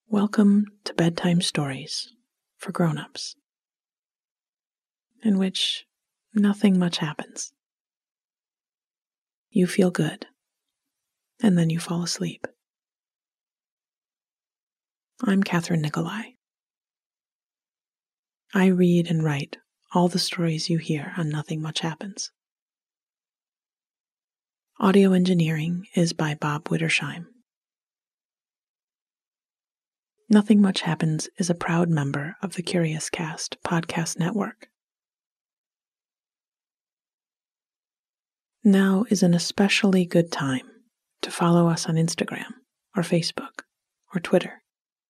Welcome to Bedtime Stories for Grown-ups, in which nothing much happens. You feel good, and then you fall asleep. I'm Catherine Nicolai. I read and write all the stories you hear on Nothing Much Happens. Audio engineering is by Bob Wittersheim. Nothing Much Happens is a proud member of the Curious Cast podcast network. Now is an especially good time to follow us on Instagram or Facebook or Twitter.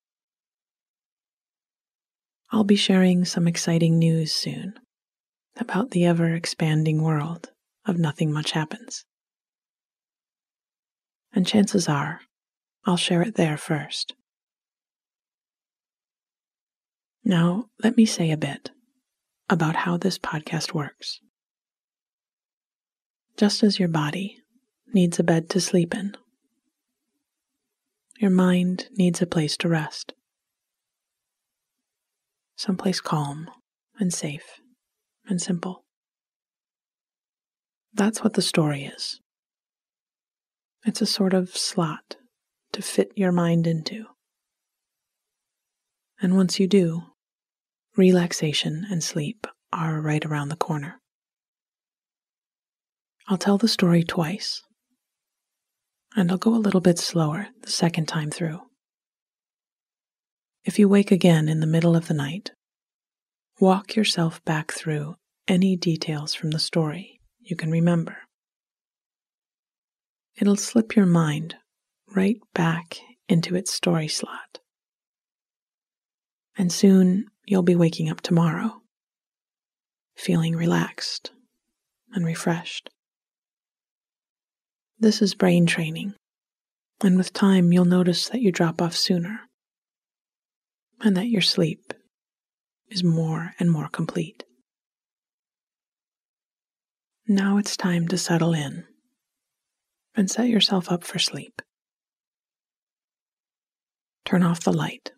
I'll be sharing some exciting news soon about the ever-expanding world of Nothing Much Happens. And chances are, I'll share it there first. Now, let me say a bit about how this podcast works. Just as your body needs a bed to sleep in, your mind needs a place to rest. Someplace calm and safe and simple. That's what the story is. It's a sort of slot to fit your mind into. And once you do, relaxation and sleep are right around the corner. I'll tell the story twice, and I'll go a little bit slower the second time through. If you wake again in the middle of the night, walk yourself back through any details from the story you can remember. It'll slip your mind right back into its story slot. And soon you'll be waking up tomorrow, feeling relaxed and refreshed. This is brain training, and with time you'll notice that you drop off sooner, and that your sleep is more and more complete. Now it's time to settle in and set yourself up for sleep. Turn off the light.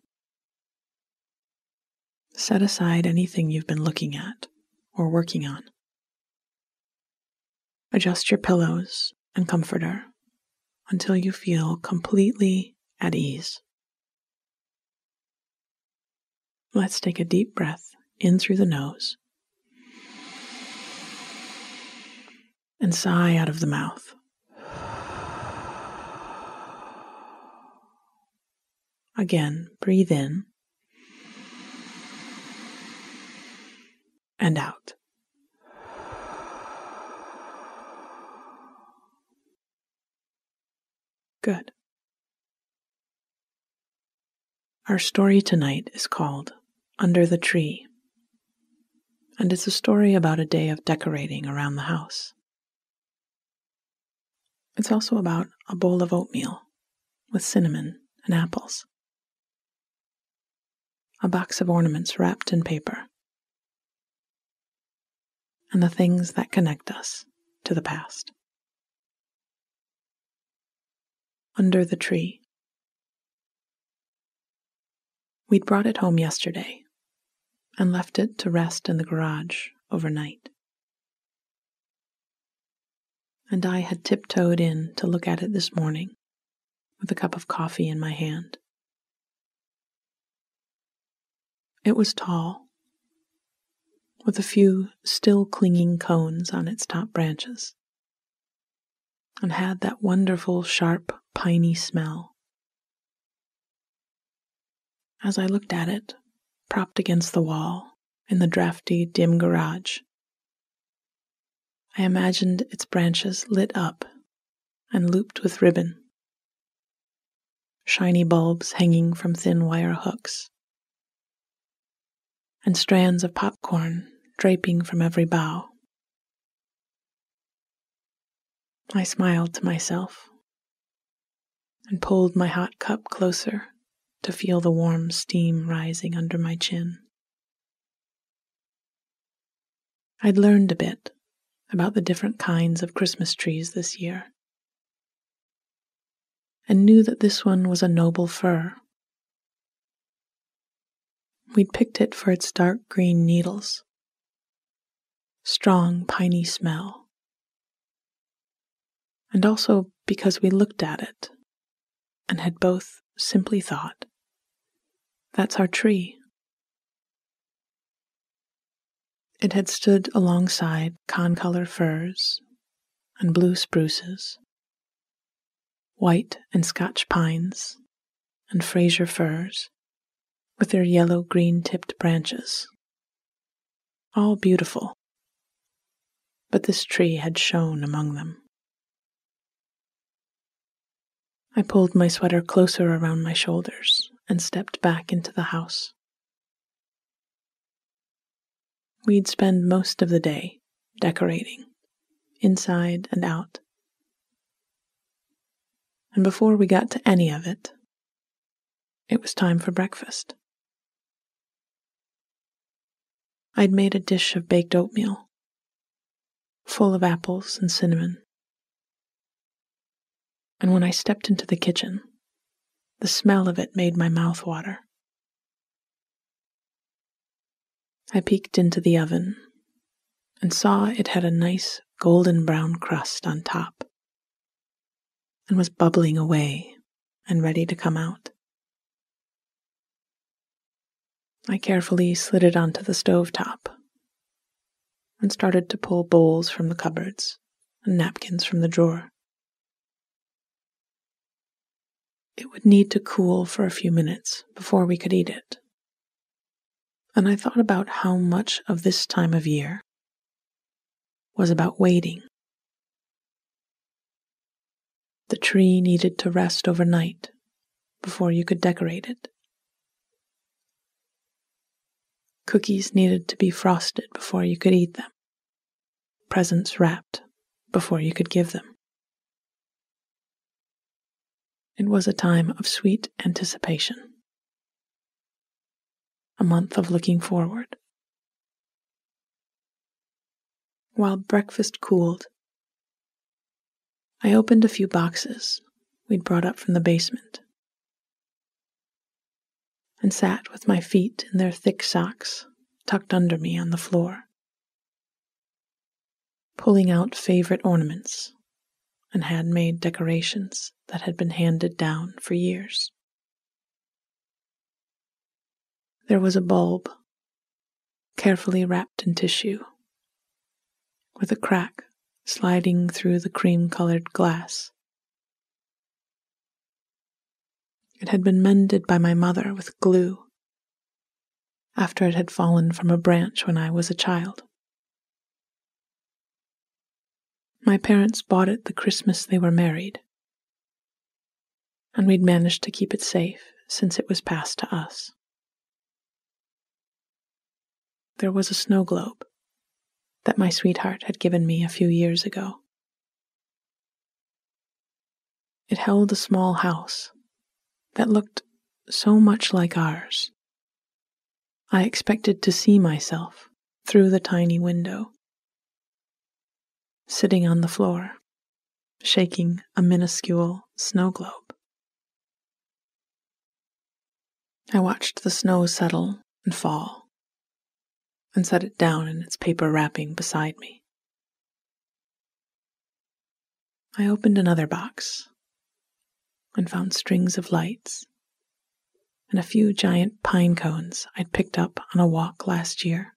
Set aside anything you've been looking at or working on. Adjust your pillows and comforter until you feel completely at ease. Let's take a deep breath in through the nose and sigh out of the mouth. Again, breathe in and out. Good. Our story tonight is called Under the Tree, and it's a story about a day of decorating around the house. It's also about a bowl of oatmeal with cinnamon and apples, a box of ornaments wrapped in paper, and the things that connect us to the past. Under the Tree. We'd brought it home yesterday and left it to rest in the garage overnight. And I had tiptoed in to look at it this morning with a cup of coffee in my hand. It was tall, with a few still clinging cones on its top branches, and had that wonderful, sharp, piney smell. As I looked at it, propped against the wall in the drafty, dim garage, I imagined its branches lit up and looped with ribbon, shiny bulbs hanging from thin wire hooks, and strands of popcorn draping from every bough. I smiled to myself and pulled my hot cup closer to feel the warm steam rising under my chin. I'd learned a bit about the different kinds of Christmas trees this year, and knew that this one was a noble fir We'd picked it for its dark green needles, strong piney smell, and also because we looked at it and had both simply thought, that's our tree. It had stood alongside concolor firs and blue spruces, white and Scotch pines and Fraser firs with their yellow-green tipped branches, all beautiful, but this tree had shone among them. I pulled my sweater closer around my shoulders and stepped back into the house. We'd spend most of the day decorating, inside and out. And before we got to any of it, it was time for breakfast. I'd made a dish of baked oatmeal, full of apples and cinnamon. And when I stepped into the kitchen, the smell of it made my mouth water. I peeked into the oven and saw it had a nice golden brown crust on top and was bubbling away and ready to come out. I carefully slid it onto the stovetop and started to pull bowls from the cupboards and napkins from the drawer. It would need to cool for a few minutes before we could eat it, and I thought about how much of this time of year was about waiting. The tree needed to rest overnight before you could decorate it. Cookies needed to be frosted before you could eat them. Presents wrapped before you could give them. It was a time of sweet anticipation. A month of looking forward. While breakfast cooled, I opened a few boxes we'd brought up from the basement and sat with my feet in their thick socks tucked under me on the floor, pulling out favorite ornaments and handmade decorations that had been handed down for years. There was a bulb, carefully wrapped in tissue, with a crack sliding through the cream-colored glass. It had been mended by my mother with glue after it had fallen from a branch when I was a child. My parents bought it the Christmas they were married, and we'd managed to keep it safe since it was passed to us. There was a snow globe that my sweetheart had given me a few years ago. It held a small house that looked so much like ours. I expected to see myself through the tiny window, sitting on the floor, shaking a minuscule snow globe. I watched the snow settle and fall, and set it down in its paper wrapping beside me. I opened another box and found strings of lights and a few giant pine cones I'd picked up on a walk last year.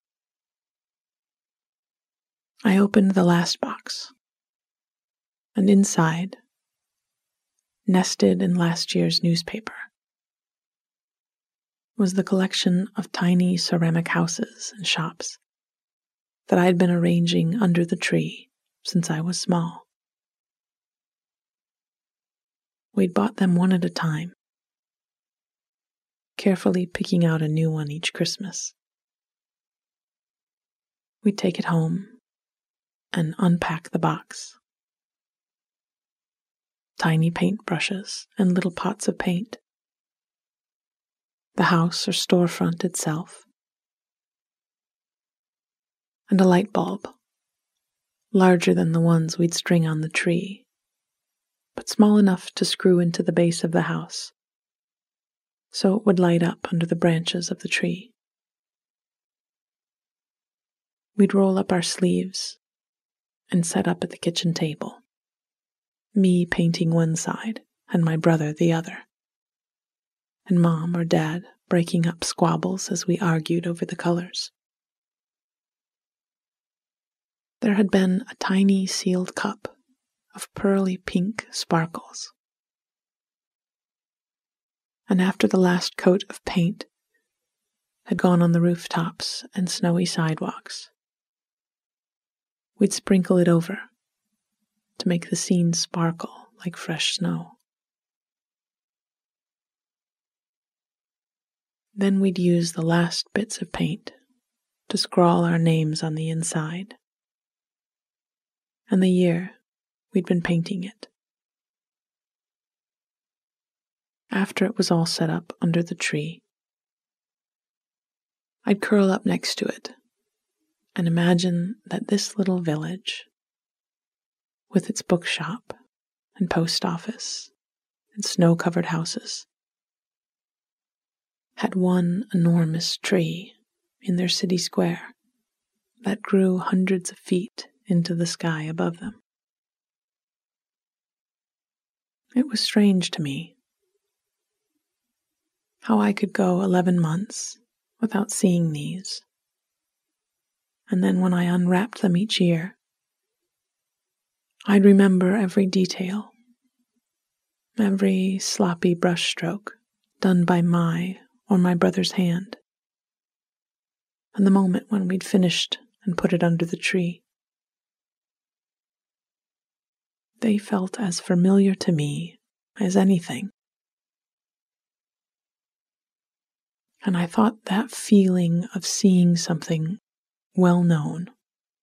I opened the last box, and inside, nested in last year's newspaper, was the collection of tiny ceramic houses and shops that I'd been arranging under the tree since I was small. We'd bought them one at a time, carefully picking out a new one each Christmas. We'd take it home and unpack the box. Tiny paintbrushes and little pots of paint. The house or storefront itself. And a light bulb, larger than the ones we'd string on the tree, but small enough to screw into the base of the house, so it would light up under the branches of the tree. We'd roll up our sleeves and set up at the kitchen table, me painting one side and my brother the other, and Mom or Dad breaking up squabbles as we argued over the colors. There had been a tiny sealed cup of pearly pink sparkles, and after the last coat of paint had gone on the rooftops and snowy sidewalks, we'd sprinkle it over to make the scene sparkle like fresh snow. Then we'd use the last bits of paint to scrawl our names on the inside, and the year we'd been painting it. After it was all set up under the tree, I'd curl up next to it and imagine that this little village, with its bookshop and post office and snow-covered houses, had one enormous tree in their city square that grew hundreds of feet into the sky above them. It was strange to me how I could go 11 months without seeing these, and then when I unwrapped them each year, I'd remember every detail, every sloppy brushstroke done by my or my brother's hand, and the moment when we'd finished and put it under the tree. They felt as familiar to me as anything. And I thought that feeling of seeing something well known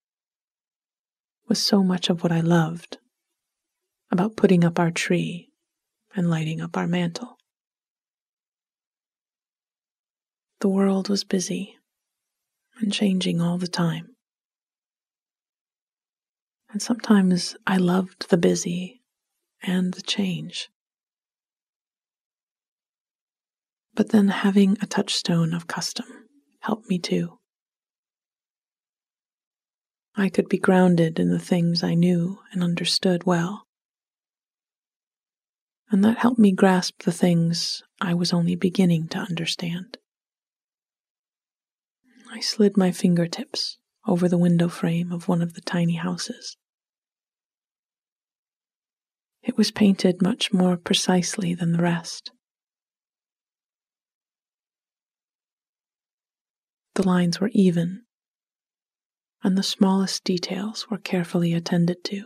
was so much of what I loved about putting up our tree and lighting up our mantle. The world was busy and changing all the time. And sometimes I loved the busy and the change. But then having a touchstone of custom helped me too. I could be grounded in the things I knew and understood well, and that helped me grasp the things I was only beginning to understand. I slid my fingertips over the window frame of one of the tiny houses. It was painted much more precisely than the rest. The lines were even, and the smallest details were carefully attended to.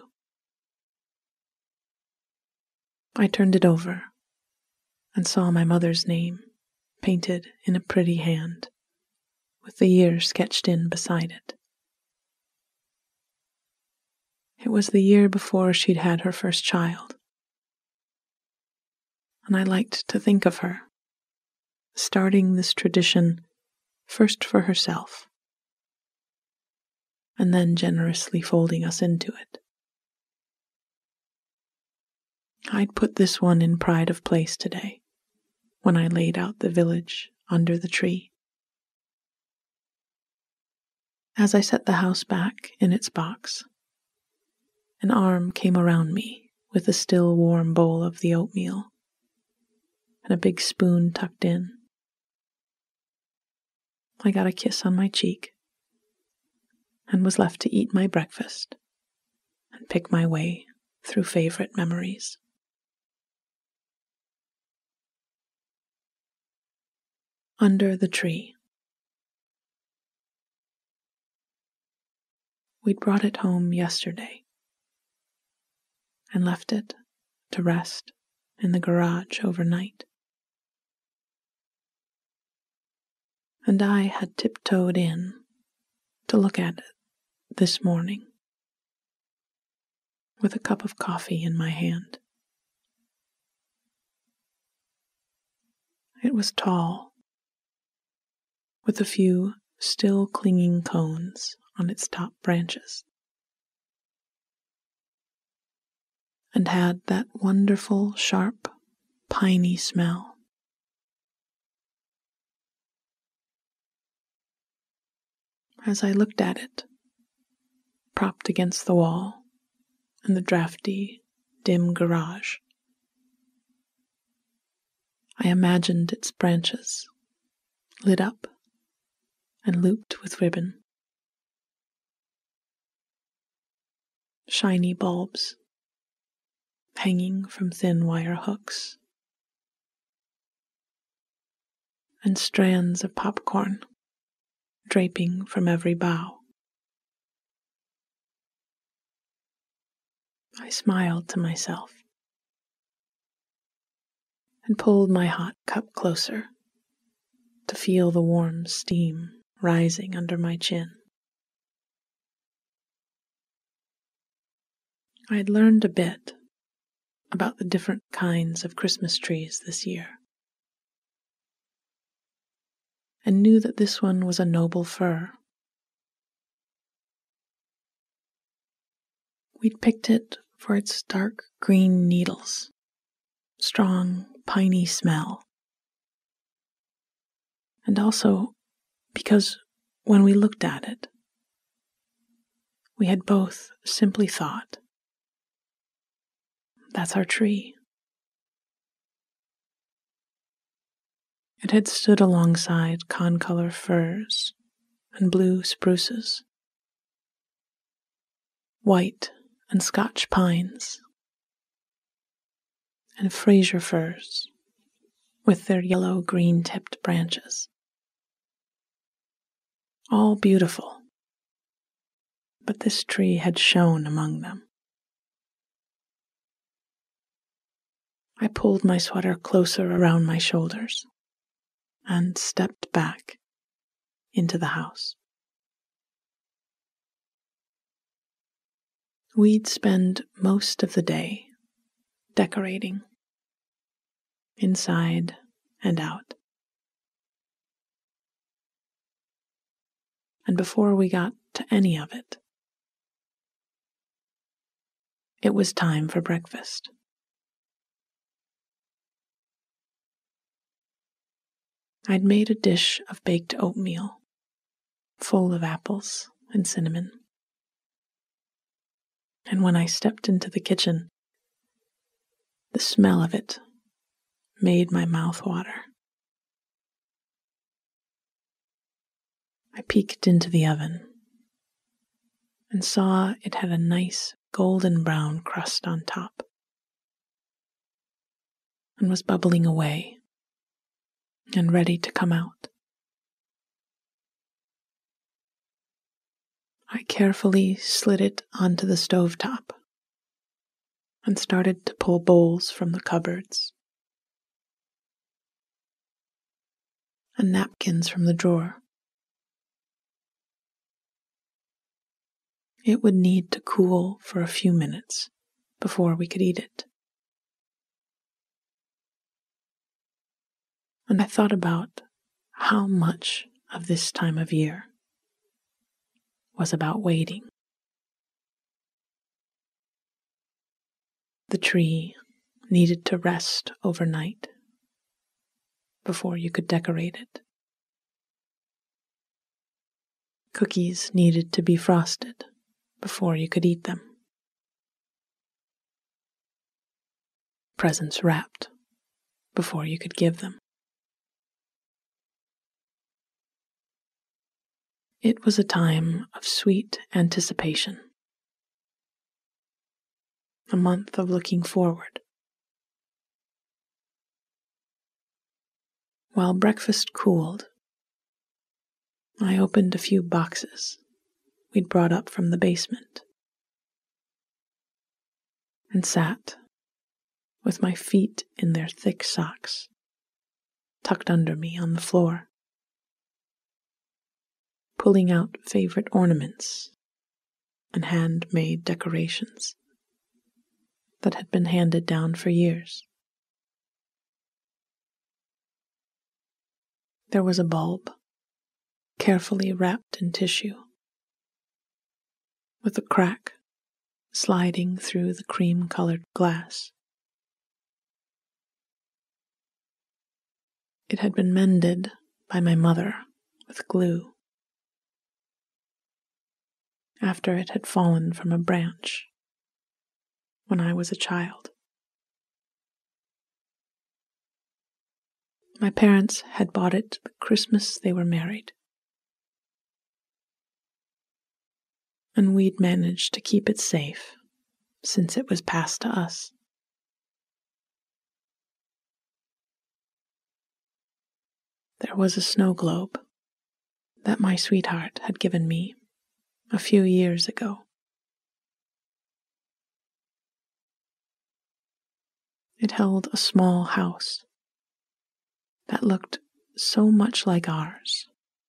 I turned it over and saw my mother's name painted in a pretty hand, with the year sketched in beside it. It was the year before she'd had her first child, and I liked to think of her starting this tradition first for herself, and then generously folding us into it. I'd put this one in pride of place today, when I laid out the village under the tree. As I set the house back in its box, an arm came around me with a still warm bowl of the oatmeal and a big spoon tucked in. I got a kiss on my cheek and was left to eat my breakfast and pick my way through favorite memories. Under the tree. We'd brought it home yesterday and left it to rest in the garage overnight. And I had tiptoed in to look at it this morning with a cup of coffee in my hand. It was tall, with a few still clinging cones on its top branches, and had that wonderful, sharp, piney smell as I looked at it, propped against the wall in the drafty, dim garage, I imagined its branches lit up and looped with ribbon. Shiny bulbs hanging from thin wire hooks, and strands of popcorn draping from every bough. I smiled to myself and pulled my hot cup closer to feel the warm steam rising under my chin. I had learned a bit about the different kinds of Christmas trees this year, and knew that this one was a noble fir. We'd picked it for its dark green needles, strong, piney smell, and also because when we looked at it, we had both simply thought, that's our tree. It had stood alongside concolor firs and blue spruces, white and Scotch pines, and Fraser firs with their yellow green-tipped branches. All beautiful, but this tree had shone among them. I pulled my sweater closer around my shoulders and stepped back into the house. We'd spend most of the day decorating, inside and out. And before we got to any of it, it was time for breakfast. I'd made a dish of baked oatmeal, full of apples and cinnamon. And when I stepped into the kitchen, the smell of it made my mouth water. I peeked into the oven and saw it had a nice golden brown crust on top and was bubbling away and ready to come out. I carefully slid it onto the stovetop and started to pull bowls from the cupboards and napkins from the drawer. It would need to cool for a few minutes before we could eat it. And I thought about how much of this time of year was about waiting. The tree needed to rest overnight before you could decorate it. Cookies needed to be frosted before you could eat them. Presents wrapped before you could give them. It was a time of sweet anticipation, a month of looking forward. While breakfast cooled, I opened a few boxes we'd brought up from the basement and sat with my feet in their thick socks tucked under me on the floor, pulling out favorite ornaments and handmade decorations that had been handed down for years. There was a bulb, carefully wrapped in tissue, with a crack sliding through the cream-colored glass. It had been mended by my mother with glue, after it had fallen from a branch when I was a child. My parents had bought it the Christmas they were married, and we'd managed to keep it safe since it was passed to us. There was a snow globe that my sweetheart had given me a few years ago. It held a small house that looked so much like ours.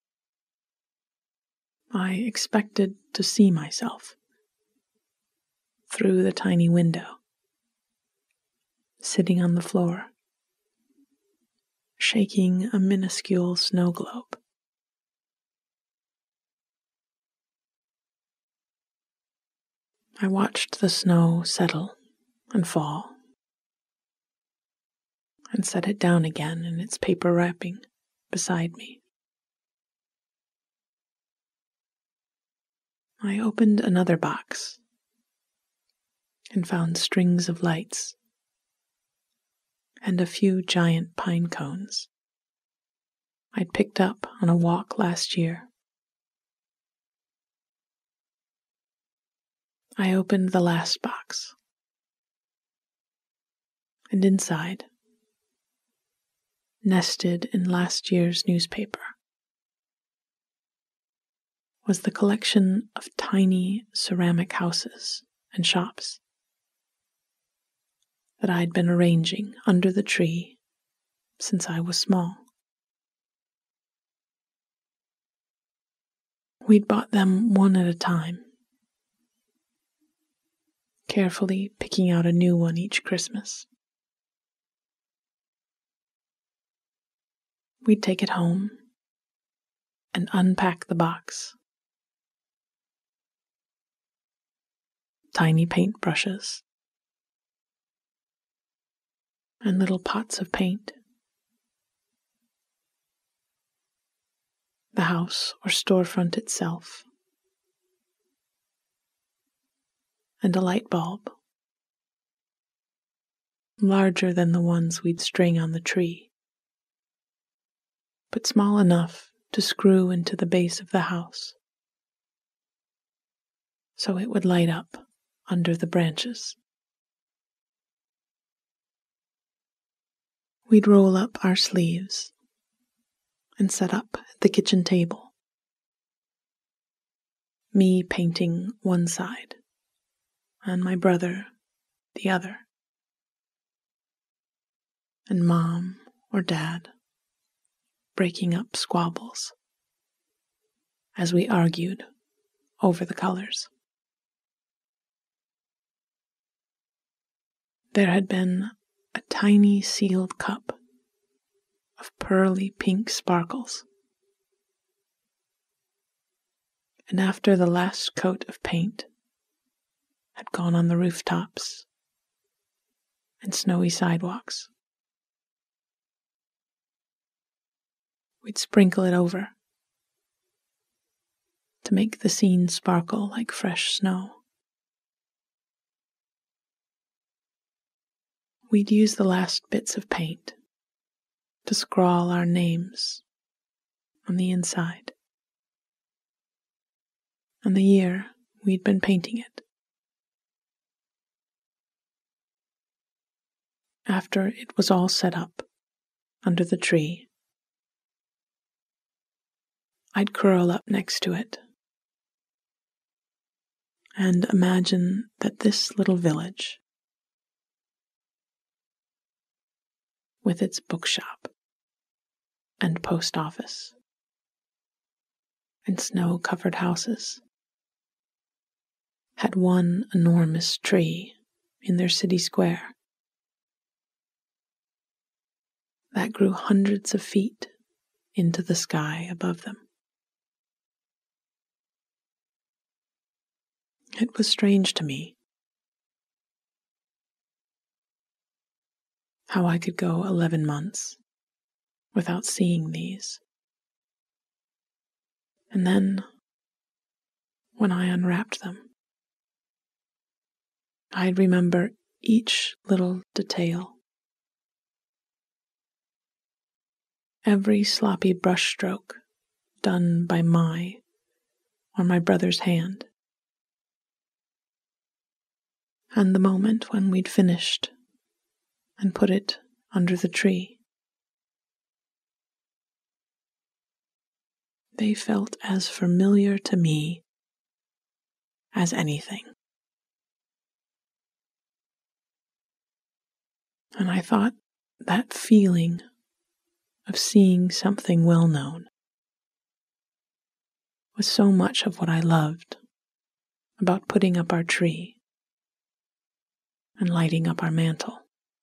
I expected to see myself through the tiny window, sitting on the floor, shaking a minuscule snow globe. I watched the snow settle and fall, and set it down again in its paper wrapping beside me. I opened another box and found strings of lights and a few giant pine cones I'd picked up on a walk last year. I opened the last box, and inside, nested in last year's newspaper, was the collection of tiny ceramic houses and shops that I'd been arranging under the tree since I was small. We'd bought them one at a time, carefully picking out a new one each Christmas. We'd take it home and unpack the box. Tiny paintbrushes and little pots of paint. The house or storefront itself, and a light bulb, larger than the ones we'd string on the tree, but small enough to screw into the base of the house so it would light up under the branches. We'd roll up our sleeves and set up at the kitchen table, me painting one side and my brother the other, and Mom or Dad breaking up squabbles as we argued over the colors. There had been a tiny sealed cup of pearly pink sparkles, and after the last coat of paint had gone on the rooftops and snowy sidewalks, we'd sprinkle it over to make the scene sparkle like fresh snow. We'd use the last bits of paint to scrawl our names on the inside, and the year we'd been painting it. After it was all set up under the tree, I'd curl up next to it and imagine that this little village, with its bookshop and post office and snow-covered houses, had one enormous tree in their city square that grew hundreds of feet into the sky above them. It was strange to me how I could go 11 months without seeing these. And then, when I unwrapped them. I'd remember each little detail, every sloppy brushstroke done by my or my brother's hand, and the moment when we'd finished and put it under the tree. They felt as familiar to me as anything. And I thought that feeling of seeing something well known was so much of what I loved about putting up our tree and lighting up our mantle.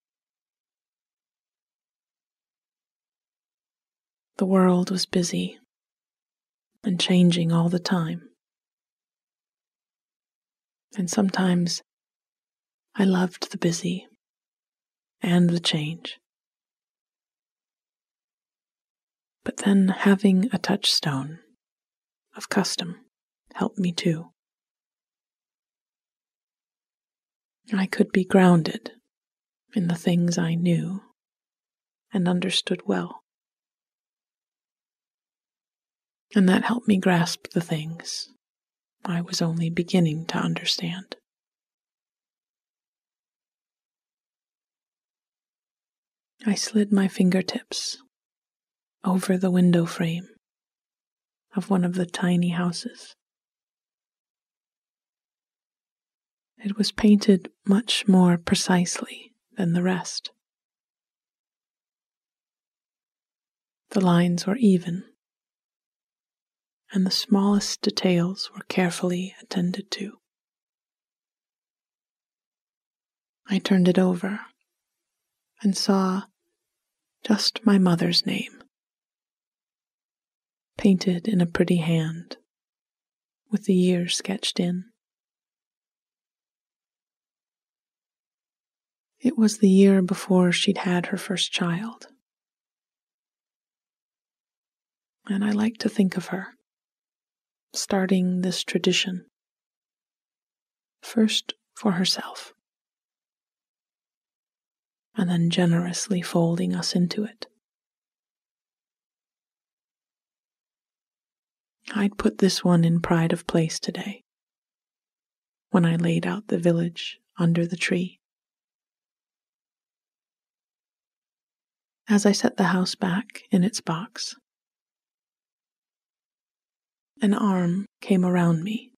The world was busy and changing all the time. And sometimes I loved the busy and the change. But then having a touchstone of custom helped me too. I could be grounded in the things I knew and understood well. And that helped me grasp the things I was only beginning to understand. I slid my fingertips over the window frame of one of the tiny houses. It was painted much more precisely than the rest. The lines were even, and the smallest details were carefully attended to. I turned it over and saw just my mother's name, painted in a pretty hand, with the year sketched in. It was the year before she'd had her first child, and I like to think of her starting this tradition, first for herself, and then generously folding us into it. I'd put this one in pride of place today, when I laid out the village under the tree. As I set the house back in its box, an arm came around me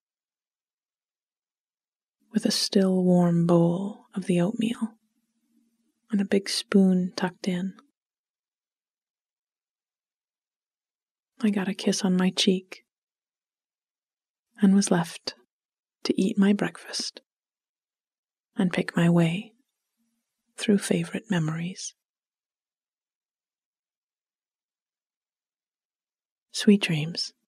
with a still warm bowl of the oatmeal and a big spoon tucked in. I got a kiss on my cheek and was left to eat my breakfast and pick my way through favorite memories. Sweet dreams.